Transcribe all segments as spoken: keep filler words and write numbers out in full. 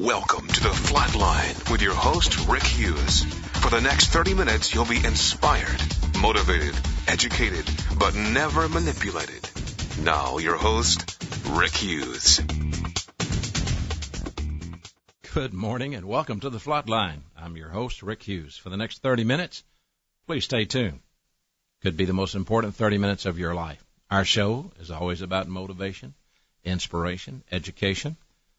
Welcome to the Flatline with your host, Rick Hughes. For the next thirty minutes, you'll be inspired, motivated, educated, but never manipulated. Now, your host, Rick Hughes. Good morning and welcome to the Flatline. I'm your host, Rick Hughes. For the next thirty minutes, please stay tuned. Could be the most important thirty minutes of your life. Our show is always about motivation, inspiration, education.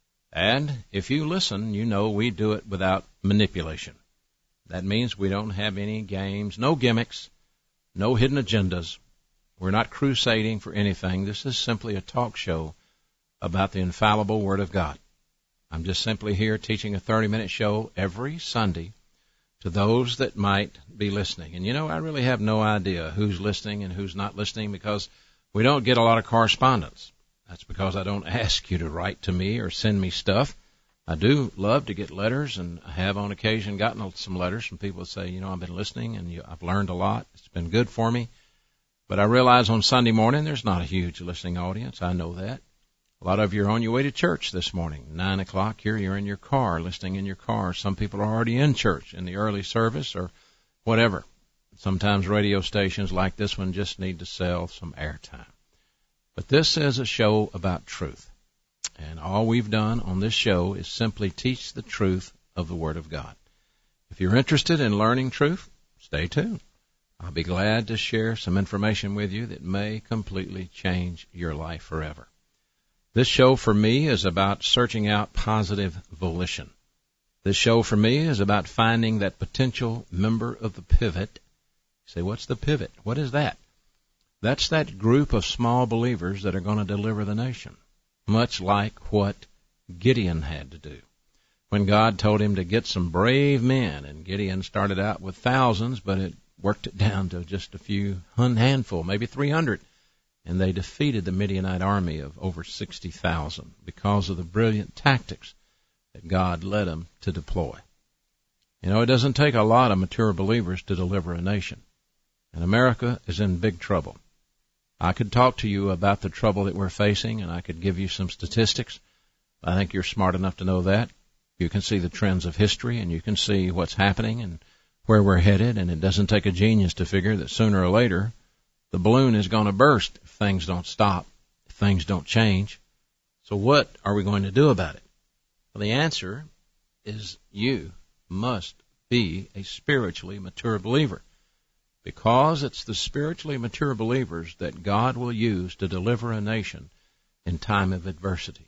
And if you listen, you know we do it without manipulation. That means we don't have any games, no gimmicks, no hidden agendas. We're not crusading for anything. This is simply a talk show about the infallible Word of God. I'm just simply here teaching a thirty-minute show every Sunday to those that might be listening. And, you know, I really have no idea who's listening and who's not listening because we don't get a lot of correspondence. That's because I don't ask you to write to me or send me stuff. I do love to get letters, and I have on occasion gotten some letters from people that say, you know, I've been listening and you, I've learned a lot. It's been good for me. But I realize on Sunday morning there's not a huge listening audience. I know that. A lot of you are on your way to church this morning. Nine o'clock here, you're in your car, listening in your car. Some people are already in church in the early service or whatever. Sometimes radio stations like this one just need to sell some airtime. But this is a show about truth. And all we've done on this show is simply teach the truth of the Word of God. If you're interested in learning truth, stay tuned. I'll be glad to share some information with you that may completely change your life forever. This show for me is about searching out positive volition. This show for me is about finding that potential member of the pivot. You say, what's the pivot? What is that? That's that group of small believers that are going to deliver the nation, much like what Gideon had to do. When God told him to get some brave men, and Gideon started out with thousands, but it worked it down to just a few handful, maybe three hundred, and they defeated the Midianite army of over sixty thousand because of the brilliant tactics that God led them to deploy. You know, it doesn't take a lot of mature believers to deliver a nation, and America is in big trouble. I could talk to you about the trouble that we're facing, and I could give you some statistics. I think you're smart enough to know that. You can see the trends of history, and you can see what's happening and where we're headed, and it doesn't take a genius to figure that sooner or later the balloon is going to burst if things don't stop, if things don't change. So what are we going to do about it? Well, the answer is you must be a spiritually mature believer. Because it's the spiritually mature believers that God will use to deliver a nation in time of adversity.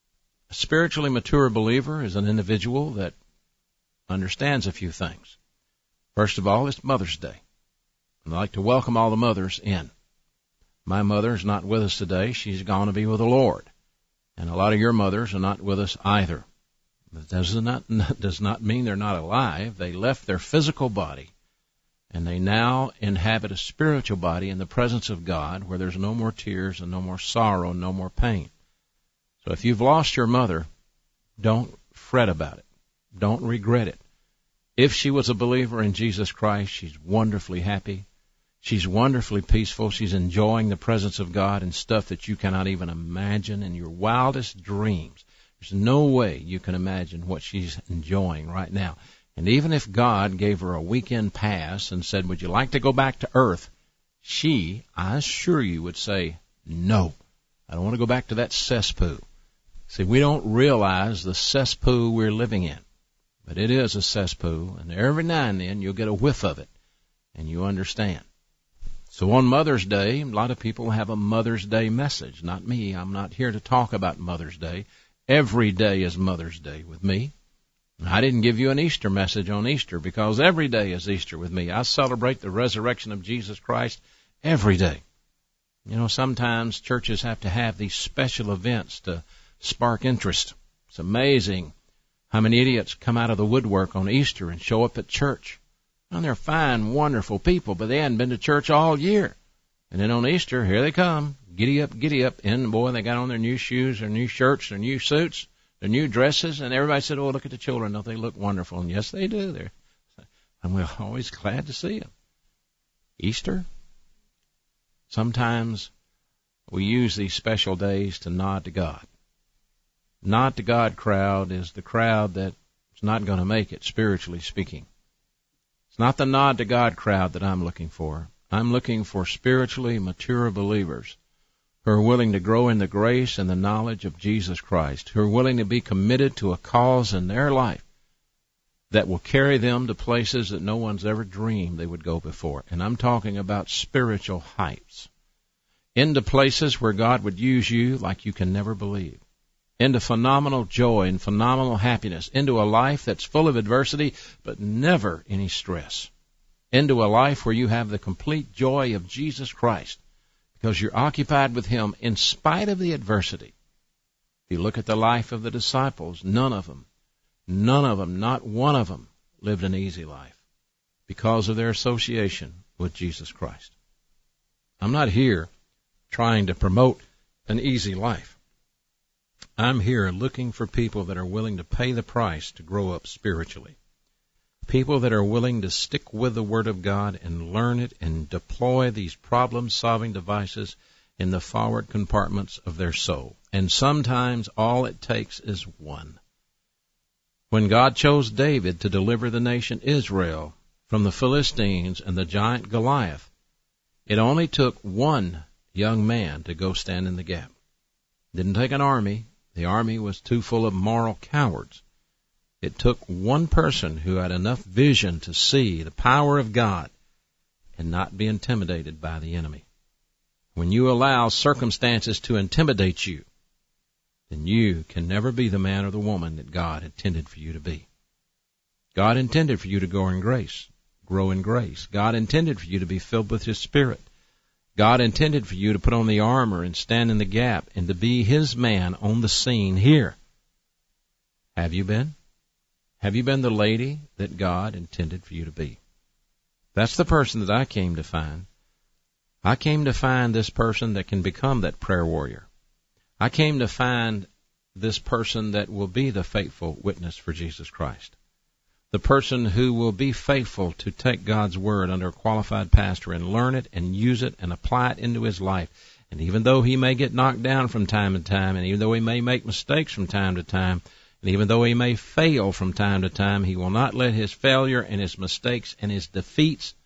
A spiritually mature believer is an individual that understands a few things. First of all, it's Mother's Day. I'd like to welcome all the mothers in. My mother is not with us today. She's gone to be with the Lord. And a lot of your mothers are not with us either. That does not, does not mean they're not alive. They left their physical body, and they now inhabit a spiritual body in the presence of God where there's no more tears and no more sorrow and no more pain. So if you've lost your mother, don't fret about it. Don't regret it. If she was a believer in Jesus Christ, she's wonderfully happy. She's wonderfully peaceful. She's enjoying the presence of God and stuff that you cannot even imagine in your wildest dreams. There's no way you can imagine what she's enjoying right now. And even if God gave her a weekend pass and said, would you like to go back to earth? She, I assure you, would say, no, I don't want to go back to that cesspool. See, we don't realize the cesspool we're living in, but it is a cesspool, and every now and then you'll get a whiff of it, and you understand. So on Mother's Day, a lot of people have a Mother's Day message. Not me. I'm not here to talk about Mother's Day. Every day is Mother's Day with me. I didn't give you an Easter message on Easter because every day is Easter with me. I celebrate the resurrection of Jesus Christ every day. You know, sometimes churches have to have these special events to spark interest. It's amazing how many idiots come out of the woodwork on Easter and show up at church. And they're fine, wonderful people, but they hadn't been to church all year. And then on Easter, here they come, giddy up, giddy up. And boy, they got on their new shoes, their new shirts, their new suits, their new dresses, and everybody said, oh, look at the children. Don't they look wonderful? And yes, they do. They're, and we're always glad to see them. Easter, sometimes we use these special days to nod to God. not to God crowd is the crowd that's not going to make it, spiritually speaking. It's not the nod to God crowd that I'm looking for. I'm looking for spiritually mature believers who are willing to grow in the grace and the knowledge of Jesus Christ, who are willing to be committed to a cause in their life that will carry them to places that no one's ever dreamed they would go before. And I'm talking about spiritual heights, into places where God would use you like you can never believe, into phenomenal joy and phenomenal happiness, into a life that's full of adversity but never any stress, into a life where you have the complete joy of Jesus Christ because you're occupied with Him in spite of the adversity. If you look at the life of the disciples, none of them, none of them, not one of them lived an easy life because of their association with Jesus Christ. I'm not here trying to promote an easy life. I'm here looking for people that are willing to pay the price to grow up spiritually. People that are willing to stick with the Word of God and learn it and deploy these problem-solving devices in the forward compartments of their soul. And sometimes all it takes is one. When God chose David to deliver the nation Israel from the Philistines and the giant Goliath, it only took one young man to go stand in the gap. It didn't take an army. The army was too full of moral cowards. It took one person who had enough vision to see the power of God and not be intimidated by the enemy. When you allow circumstances to intimidate you, then you can never be the man or the woman that God intended for you to be. God intended for you to grow in grace, grow in grace. God intended for you to be filled with His Spirit. God intended for you to put on the armor and stand in the gap and to be His man on the scene here. Have you been? Have you been the lady that God intended for you to be? That's the person that I came to find. I came to find this person that can become that prayer warrior. I came to find this person that will be the faithful witness for Jesus Christ. The person who will be faithful to take God's Word under a qualified pastor and learn it and use it and apply it into his life. And even though he may get knocked down from time to time, and even though he may make mistakes from time to time, and even though he may fail from time to time, he will not let his failure and his mistakes and his defeats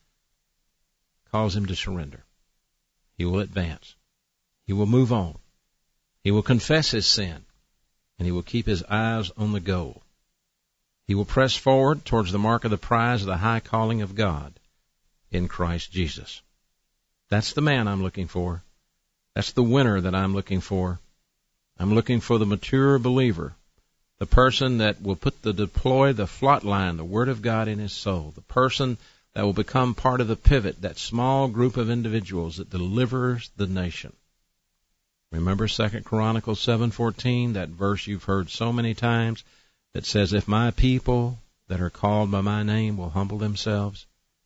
cause him to surrender. He will advance. He will move on. He will confess his sin, and he will keep his eyes on the goal. He will press forward towards the mark of the prize of the high calling of God in Christ Jesus. That's the man I'm looking for. That's the winner that I'm looking for. I'm looking for the mature believer, the person that will put the deploy the flot line, the Word of God in his soul, the person that will become part of the pivot, that small group of individuals that delivers the nation. Remember Second Chronicles seven fourteen, that verse you've heard so many times that says, if my people that are called by my name will humble themselves.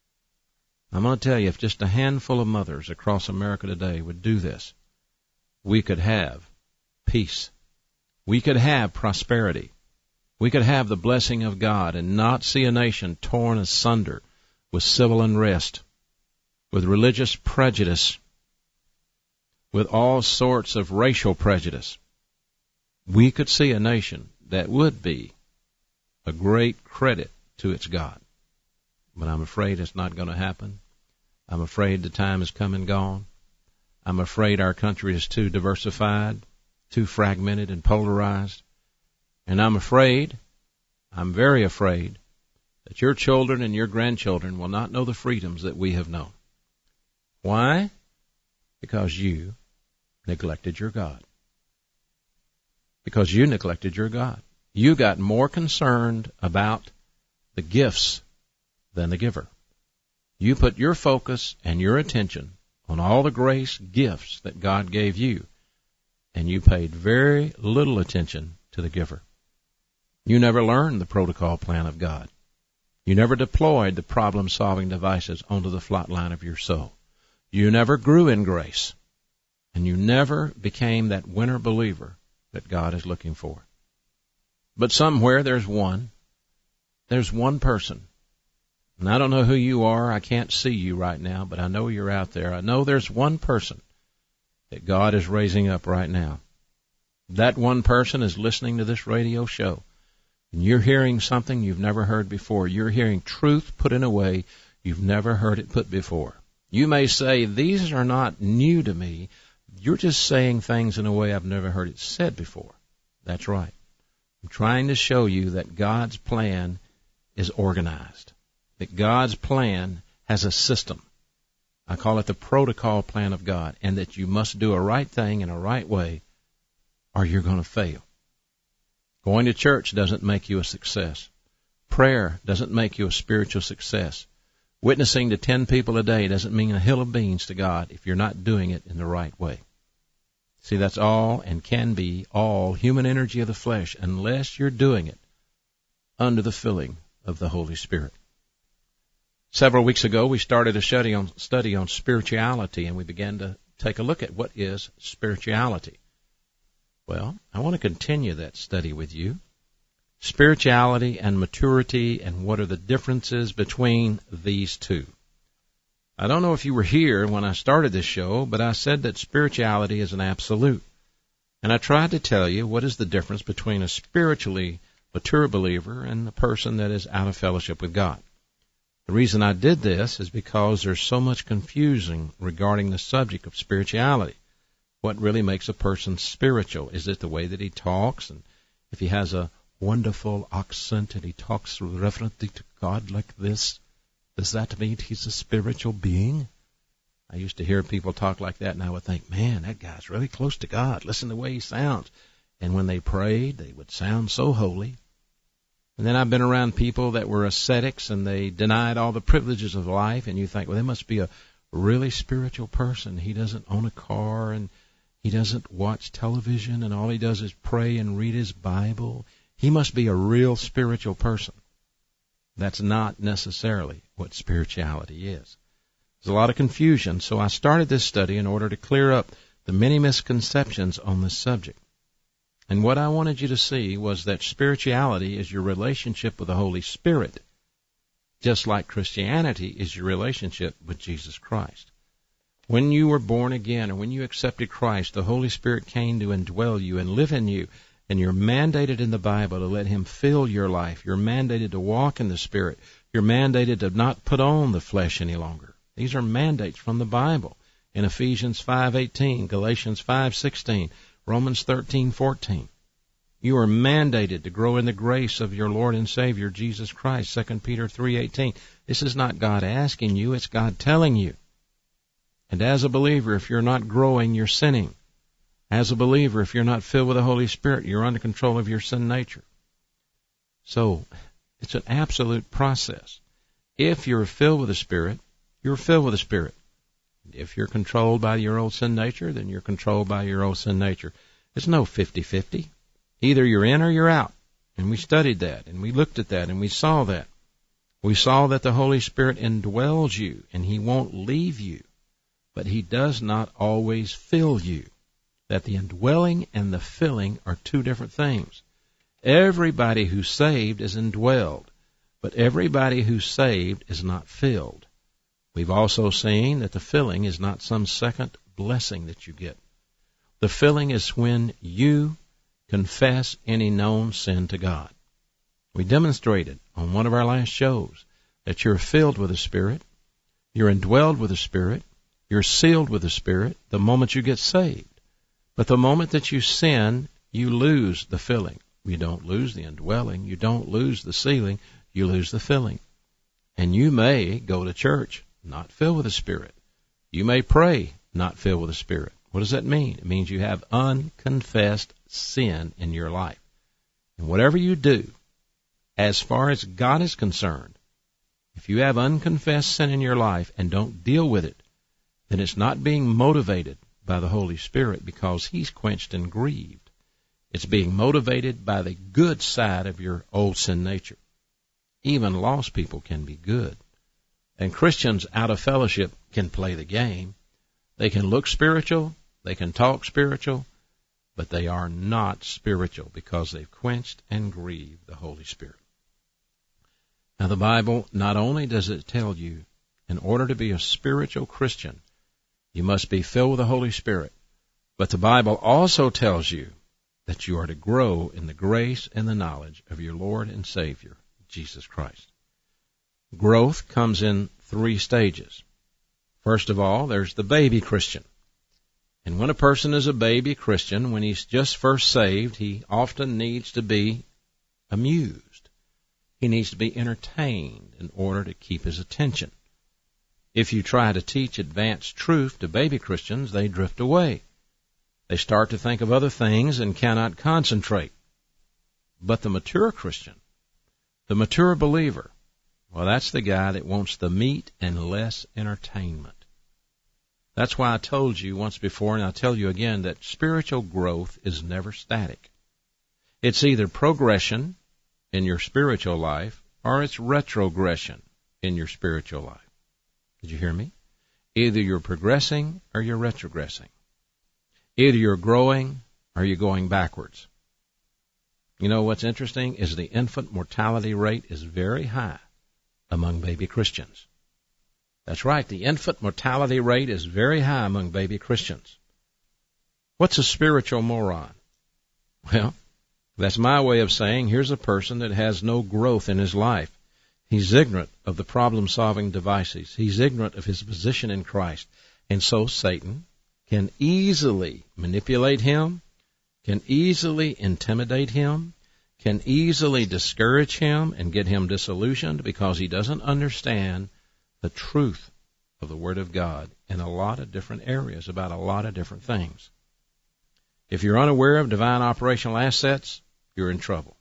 I'm going to tell you, if just a handful of mothers across America today would do this, we could have peace. We could have prosperity. We could have the blessing of God and not see a nation torn asunder with civil unrest, with religious prejudice, with all sorts of racial prejudice. We could see a nation that would be a great credit to its God. But I'm afraid it's not going to happen. I'm afraid the time has come and gone. I'm afraid our country is too diversified, too fragmented and polarized. And I'm afraid, I'm very afraid, that your children and your grandchildren will not know the freedoms that we have known. Why? Because you neglected your God. Because you neglected your God. You got more concerned about the gifts than the giver. You put your focus and your attention on all the grace gifts that God gave you, and you paid very little attention to the giver. You never learned the protocol plan of God. You never deployed the problem-solving devices onto the flot line of your soul. You never grew in grace, and you never became that winner believer that God is looking for. But somewhere there's one. There's one person. And I don't know who you are. I can't see you right now, but I know you're out there. I know there's one person that God is raising up right now. That one person is listening to this radio show, and you're hearing something you've never heard before. You're hearing truth put in a way you've never heard it put before. You may say, these are not new to me. You're just saying things in a way I've never heard it said before. That's right. I'm trying to show you that God's plan is organized, that God's plan has a system. I call it the protocol plan of God, and that you must do a right thing in a right way or you're going to fail. Going to church doesn't make you a success. Prayer doesn't make you a spiritual success. Witnessing to ten people a day doesn't mean a hill of beans to God if you're not doing it in the right way. See, that's all and can be all human energy of the flesh unless you're doing it under the filling of the Holy Spirit. Several weeks ago, we started a study on, study on spirituality, and we began to take a look at what is spirituality. Well, I want to continue that study with you. Spirituality and maturity, and what are the differences between these two. I don't know if you were here when I started this show, but I said that spirituality is an absolute. And I tried to tell you what is the difference between a spiritually mature believer and a person that is out of fellowship with God. The reason I did this is because there's so much confusion regarding the subject of spirituality. What really makes a person spiritual? Is it the way that he talks? And if he has a wonderful accent and he talks reverently to God like this, does that mean he's a spiritual being? I used to hear people talk like that, and I would think, man, that guy's really close to God. Listen to the way he sounds. And when they prayed, they would sound so holy. And then I've been around people that were ascetics, and they denied all the privileges of life, and you think, well, they must be a really spiritual person. He doesn't own a car, and he doesn't watch television, and all he does is pray and read his Bible. He must be a real spiritual person. That's not necessarily what spirituality is. There's a lot of confusion, so I started this study in order to clear up the many misconceptions on this subject. And what I wanted you to see was that spirituality is your relationship with the Holy Spirit, just like Christianity is your relationship with Jesus Christ. When you were born again, or when you accepted Christ, the Holy Spirit came to indwell you and live in you. And you're mandated in the Bible to let him fill your life. You're mandated to walk in the Spirit. You're mandated to not put on the flesh any longer. These are mandates from the Bible in Ephesians five eighteen, Galatians five sixteen, Romans thirteen fourteen. You are mandated to grow in the grace of your Lord and Savior, Jesus Christ, Second Peter three eighteen. This is not God asking you, it's God telling you. And as a believer, if you're not growing, you're sinning. As a believer, if you're not filled with the Holy Spirit, you're under control of your sin nature. So, it's an absolute process. If you're filled with the Spirit, you're filled with the Spirit. If you're controlled by your old sin nature, then you're controlled by your old sin nature. There's no fifty-fifty. Either you're in or you're out. And we studied that, and we looked at that, and we saw that. We saw that the Holy Spirit indwells you, and he won't leave you. But he does not always fill you. That the indwelling and the filling are two different things. Everybody who's saved is indwelled, but everybody who's saved is not filled. We've also seen that the filling is not some second blessing that you get. The filling is when you confess any known sin to God. We demonstrated on one of our last shows that you're filled with the Spirit, you're indwelled with the Spirit, you're sealed with the Spirit the moment you get saved. But the moment that you sin, you lose the filling. You don't lose the indwelling. You don't lose the sealing. You lose the filling. And you may go to church not filled with the Spirit. You may pray not filled with the Spirit. What does that mean? It means you have unconfessed sin in your life. And whatever you do, as far as God is concerned, if you have unconfessed sin in your life and don't deal with it, then it's not being motivated by the Holy Spirit because he's quenched and grieved. It's being motivated by the good side of your old sin nature. Even lost people can be good. And Christians out of fellowship can play the game. They can look spiritual, they can talk spiritual, but they are not spiritual because they've quenched and grieved the Holy Spirit. Now the Bible, not only does it tell you, in order to be a spiritual Christian, you must be filled with the Holy Spirit. But the Bible also tells you that you are to grow in the grace and the knowledge of your Lord and Savior, Jesus Christ. Growth comes in three stages. First of all, there's the baby Christian. And when a person is a baby Christian, when he's just first saved, he often needs to be amused. He needs to be entertained in order to keep his attention. If you try to teach advanced truth to baby Christians, they drift away. They start to think of other things and cannot concentrate. But the mature Christian, the mature believer, well, that's the guy that wants the meat and less entertainment. That's why I told you once before, and I'll tell you again, that spiritual growth is never static. It's either progression in your spiritual life or it's retrogression in your spiritual life. Did you hear me? Either you're progressing or you're retrogressing. Either you're growing or you're going backwards. You know what's interesting is the infant mortality rate is very high among baby Christians. That's right, the infant mortality rate is very high among baby Christians. What's a spiritual moron? Well, that's my way of saying here's a person that has no growth in his life. He's ignorant of the problem-solving devices. He's ignorant of his position in Christ. And so Satan can easily manipulate him, can easily intimidate him, can easily discourage him and get him disillusioned because he doesn't understand the truth of the Word of God in a lot of different areas about a lot of different things. If you're unaware of divine operational assets, you're in trouble.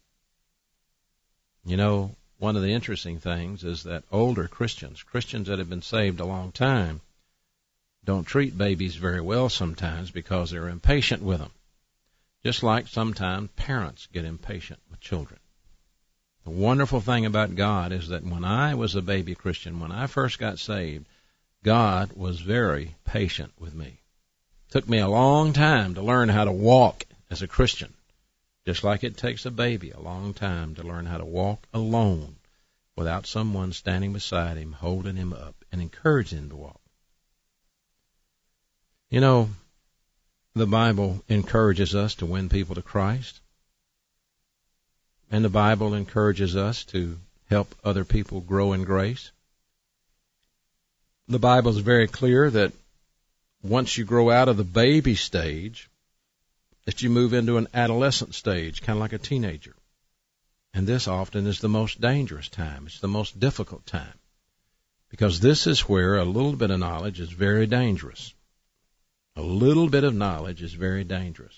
You know, one of the interesting things is that older Christians, Christians that have been saved a long time, don't treat babies very well sometimes because they're impatient with them. Just like sometimes parents get impatient with children. The wonderful thing about God is that when I was a baby Christian, when I first got saved, God was very patient with me. It took me a long time to learn how to walk as a Christian, just like it takes a baby a long time to learn how to walk alone without someone standing beside him, holding him up, and encouraging him to walk. You know, the Bible encourages us to win people to Christ. And the Bible encourages us to help other people grow in grace. The Bible is very clear that once you grow out of the baby stage, that you move into an adolescent stage, kind of like a teenager. And this often is the most dangerous time. It's the most difficult time. Because this is where a little bit of knowledge is very dangerous. A little bit of knowledge is very dangerous.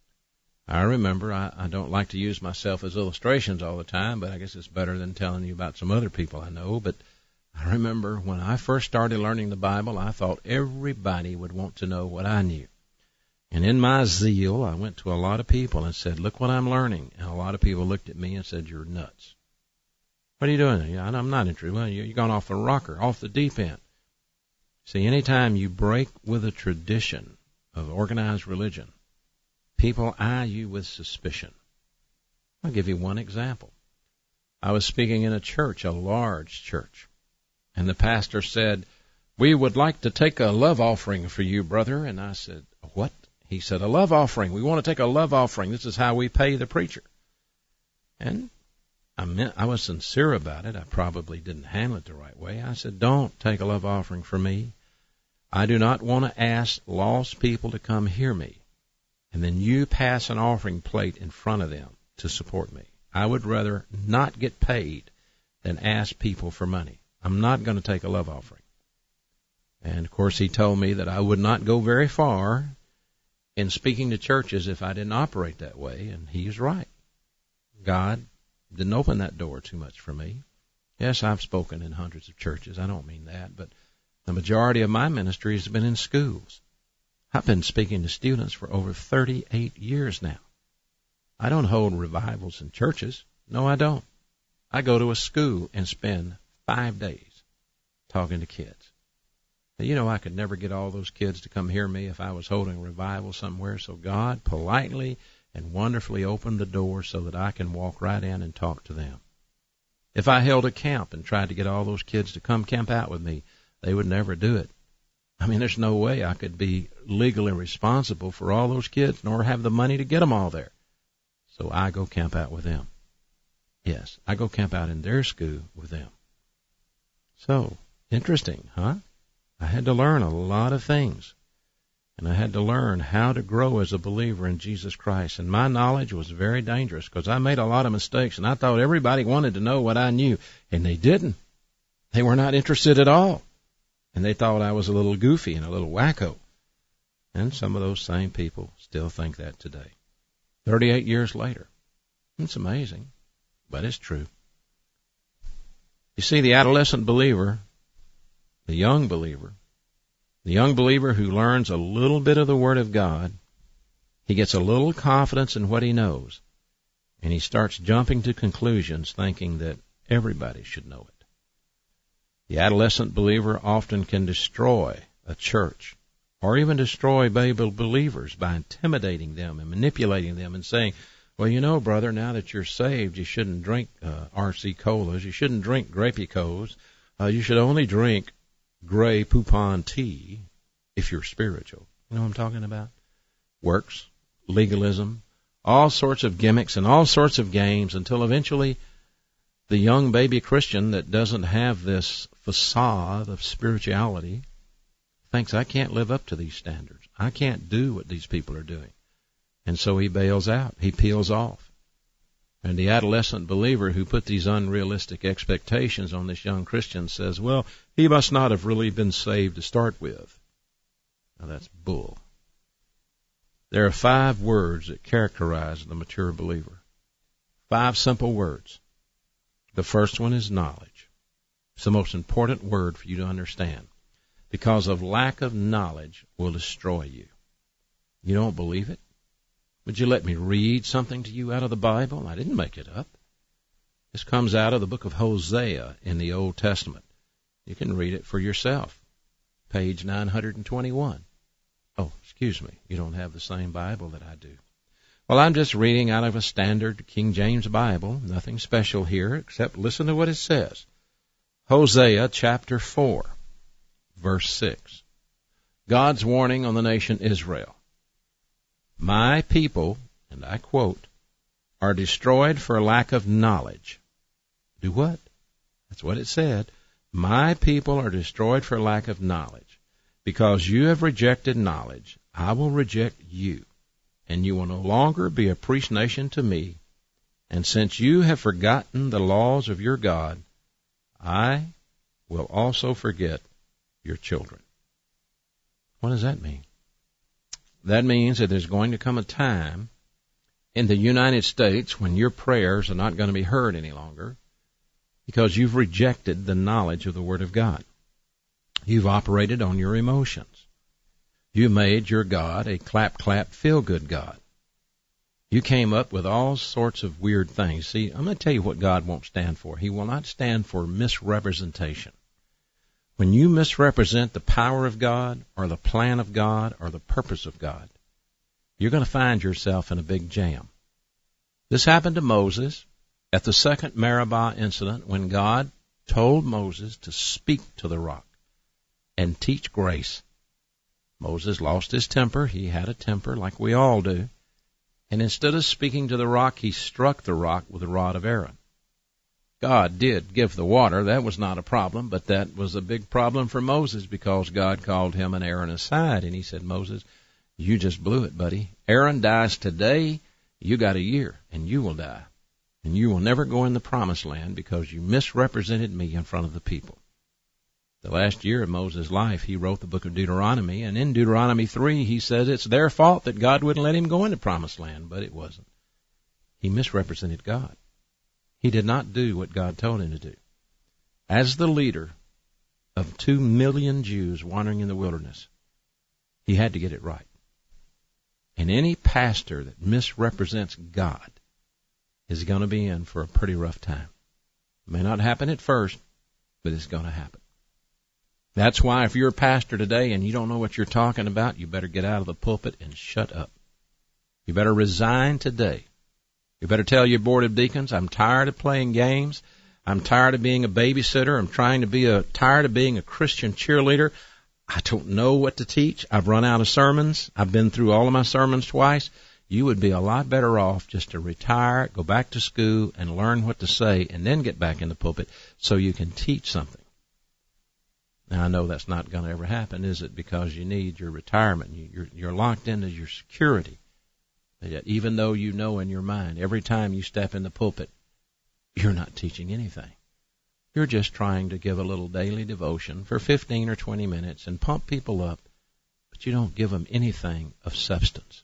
I remember, I, I don't like to use myself as illustrations all the time, but I guess it's better than telling you about some other people I know. But I remember when I first started learning the Bible, I thought everybody would want to know what I knew. And in my zeal, I went to a lot of people and said, look what I'm learning. And a lot of people looked at me and said, you're nuts. What are you doing? Yeah, I'm not interested. Well, you're gone off the rocker, off the deep end. See, anytime you break with a tradition of organized religion, people eye you with suspicion. I'll give you one example. I was speaking in a church, a large church, and the pastor said, we would like to take a love offering for you, brother. And I said, what? He said, a love offering. We want to take a love offering. This is how we pay the preacher. And I meant, I was sincere about it. I probably didn't handle it the right way. I said, don't take a love offering for me. I do not want to ask lost people to come hear me, and then you pass an offering plate in front of them to support me. I would rather not get paid than ask people for money. I'm not going to take a love offering. And, of course, he told me that I would not go very far in speaking to churches if I didn't operate that way, and he was right. God didn't open that door too much for me. Yes, I've spoken in hundreds of churches. I don't mean that, but the majority of my ministry has been in schools. I've been speaking to students for over thirty-eight years now. I don't hold revivals in churches. No, I don't. I go to a school and spend five days talking to kids. Now, you know, I could never get all those kids to come hear me if I was holding a revival somewhere, so God politely and wonderfully opened the door so that I can walk right in and talk to them. If I held a camp and tried to get all those kids to come camp out with me, they would never do it. I mean, there's no way I could be legally responsible for all those kids, nor have the money to get them all there. So I go camp out with them. Yes, I go camp out in their school with them. So, interesting, huh? I had to learn a lot of things. And I had to learn how to grow as a believer in Jesus Christ. And my knowledge was very dangerous because I made a lot of mistakes. And I thought everybody wanted to know what I knew. And they didn't. They were not interested at all. And they thought I was a little goofy and a little wacko. And some of those same people still think that today. thirty-eight years later. It's amazing, but it's true. You see, the adolescent believer, the young believer, the young believer who learns a little bit of the Word of God, he gets a little confidence in what he knows, and he starts jumping to conclusions thinking that everybody should know it. The adolescent believer often can destroy a church or even destroy Bible believers by intimidating them and manipulating them and saying, well, you know, brother, now that you're saved, you shouldn't drink uh, R C Colas, you shouldn't drink Grapey Co's, uh, you should only drink Grey Poupon tea if you're spiritual. You know what I'm talking about? Works, legalism, all sorts of gimmicks and all sorts of games until eventually the young baby Christian that doesn't have this facade of spirituality thinks, I can't live up to these standards. I can't do what these people are doing. And so he bails out. He peels off. And the adolescent believer who put these unrealistic expectations on this young Christian says, well, he must not have really been saved to start with. Now that's bull. There are five words that characterize the mature believer. Five simple words. The first one is knowledge. It's the most important word for you to understand. Because of lack of knowledge will destroy you. You don't believe it? Would you let me read something to you out of the Bible? I didn't make it up. This comes out of the book of Hosea in the Old Testament. You can read it for yourself. Page nine hundred twenty-one. Oh, excuse me. You don't have the same Bible that I do. Well, I'm just reading out of a standard King James Bible. Nothing special here, except listen to what it says. Hosea chapter four, verse six. God's warning on the nation Israel. My people, and I quote, are destroyed for lack of knowledge. Do what? That's what it said. My people are destroyed for lack of knowledge. Because you have rejected knowledge, I will reject you, and you will no longer be a priest nation to me. And since you have forgotten the laws of your God, I will also forget your children. What does that mean? That means that there's going to come a time in the United States when your prayers are not going to be heard any longer because you've rejected the knowledge of the Word of God. You've operated on your emotions. You made your God a clap-clap, feel-good God. You came up with all sorts of weird things. See, I'm going to tell you what God won't stand for. He will not stand for misrepresentation. When you misrepresent the power of God or the plan of God or the purpose of God, you're going to find yourself in a big jam. This happened to Moses at the second Meribah incident when God told Moses to speak to the rock and teach grace. Moses lost his temper. He had a temper like we all do. And instead of speaking to the rock, he struck the rock with the rod of Aaron. God did give the water. That was not a problem, but that was a big problem for Moses because God called him and Aaron aside, and he said, Moses, you just blew it, buddy. Aaron dies today. You got a year, and you will die. And you will never go in the promised land because you misrepresented me in front of the people. The last year of Moses' life, he wrote the book of Deuteronomy, and in Deuteronomy three, he says it's their fault that God wouldn't let him go into promised land, but it wasn't. He misrepresented God. He did not do what God told him to do. As the leader of two million Jews wandering in the wilderness, he had to get it right. And any pastor that misrepresents God is going to be in for a pretty rough time. It may not happen at first, but it's going to happen. That's why if you're a pastor today and you don't know what you're talking about, you better get out of the pulpit and shut up. You better resign today. You better tell your board of deacons, I'm tired of playing games. I'm tired of being a babysitter. I'm trying to be a tired of being a Christian cheerleader. I don't know what to teach. I've run out of sermons. I've been through all of my sermons twice. you would be a lot better off just to retire, go back to school, and learn what to say, and then get back in the pulpit so you can teach something. Now, I know that's not going to ever happen, is it? Because you need your retirement. You're, you're locked into your security. Yet even though you know in your mind, every time you step in the pulpit, you're not teaching anything. You're just trying to give a little daily devotion for fifteen or twenty minutes and pump people up, but you don't give them anything of substance.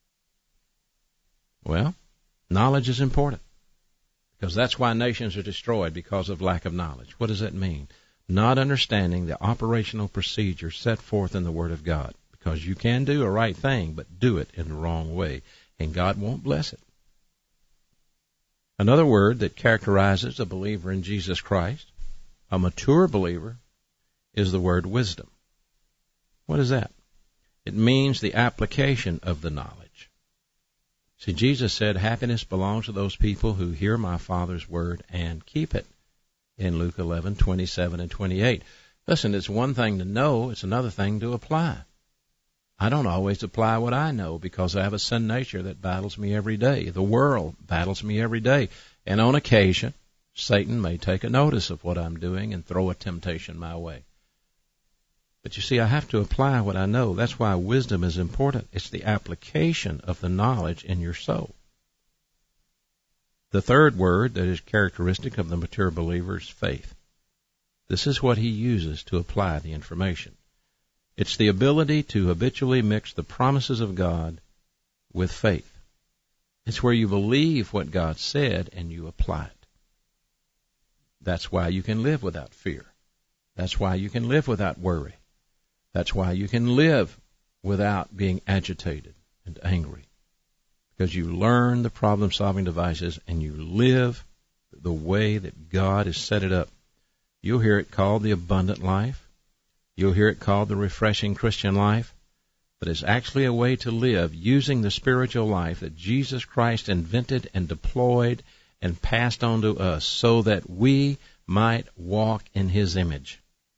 Well, knowledge is important, because that's why nations are destroyed, because of lack of knowledge. What does that mean? Not understanding the operational procedure set forth in the Word of God, because you can do a right thing, but do it in the wrong way, and God won't bless it. Another word that characterizes a believer in Jesus Christ, a mature believer, is the word wisdom. What is that? It means the application of the knowledge. See, Jesus said happiness belongs to those people who hear my Father's word and keep it, in Luke eleven, twenty-seven and twenty-eight. Listen, it's one thing to know, it's another thing to apply. I don't always apply what I know, because I have a sin nature that battles me every day. The world battles me every day. And on occasion, Satan may take a notice of what I'm doing and throw a temptation my way. But you see, I have to apply what I know. That's why wisdom is important. It's the application of the knowledge in your soul. The third word that is characteristic of the mature believer is faith. This is what he uses to apply the information. It's the ability to habitually mix the promises of God with faith. It's where you believe what God said and you apply it. That's why you can live without fear. That's why you can live without worry. That's why you can live without being agitated and angry. Because you learn the problem-solving devices and you live the way that God has set it up. You'll hear it called the abundant life. You'll hear it called the refreshing Christian life. But it's actually a way to live using the spiritual life that Jesus Christ invented and deployed and passed on to us so that we might walk in His image.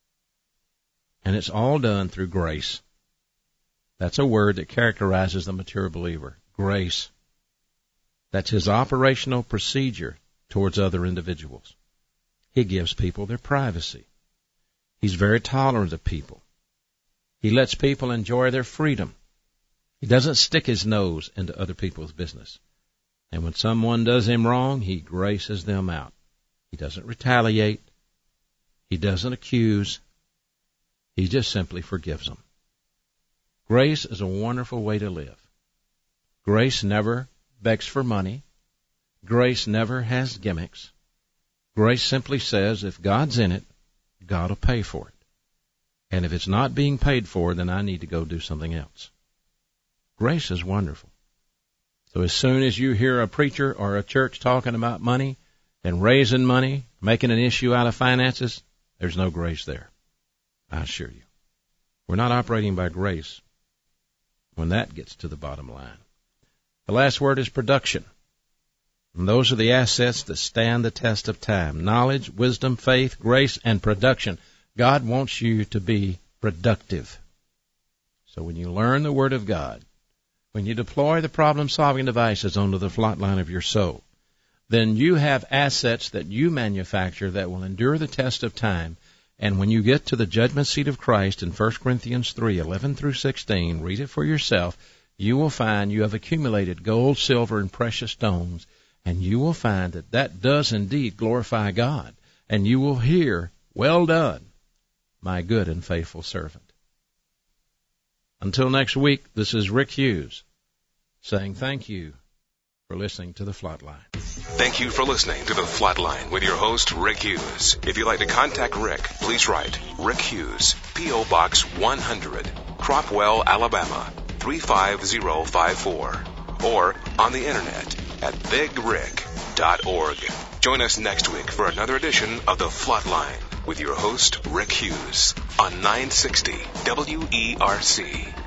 And it's all done through grace. That's a word that characterizes the mature believer. Grace. That's His operational procedure towards other individuals. He gives people their privacy. He's very tolerant of people. He lets people enjoy their freedom. He doesn't stick his nose into other people's business. And when someone does him wrong, He graces them out. He doesn't retaliate. He doesn't accuse. He just simply forgives them. Grace is a wonderful way to live. Grace never begs for money. Grace never has gimmicks. Grace simply says, if God's in it, God will pay for it. And if it's not being paid for, then I need to go do something else. Grace is wonderful. So as soon as you hear a preacher or a church talking about money and raising money, making an issue out of finances, there's no grace there. I assure you. We're not operating by grace when that gets to the bottom line. The last word is production. And those are the assets that stand the test of time. Knowledge, wisdom, faith, grace, and production. God wants you to be productive. So when you learn the Word of God, when you deploy the problem-solving devices onto the flat line of your soul, then you have assets that you manufacture that will endure the test of time. And when you get to the judgment seat of Christ in First Corinthians three, eleven through sixteen, read it for yourself, you will find you have accumulated gold, silver, and precious stones. And you will find that that does indeed glorify God. And you will hear, well done, my good and faithful servant. Until next week, this is Rick Hughes saying thank you for listening to The Flatline. Thank you for listening to The Flatline with your host, Rick Hughes. If you'd like to contact Rick, please write Rick Hughes, P O. Box one hundred, Cropwell, Alabama, three five zero five four, or on the internet at big rick dot org. Join us next week for another edition of The Flatline with your host, Rick Hughes, on nine sixty W E R C.